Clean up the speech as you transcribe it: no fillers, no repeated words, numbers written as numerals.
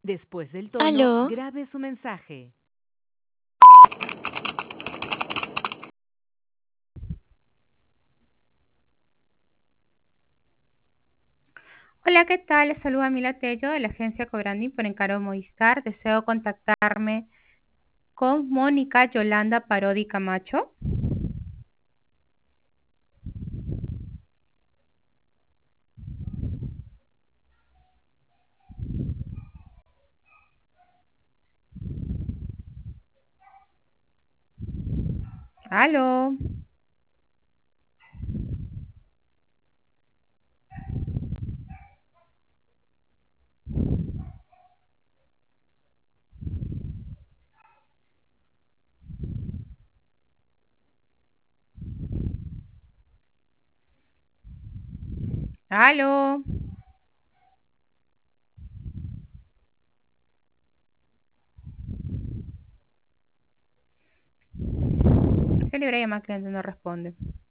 Después del tono, Aló, grabe su mensaje. Hola, ¿qué tal? Les saluda Mila Tello de la agencia Cobrandi por encargo Movistar. Deseo contactarme con Mónica Yolanda Parodi Camacho. Aló. Aló. Se libre llamar cliente no responde.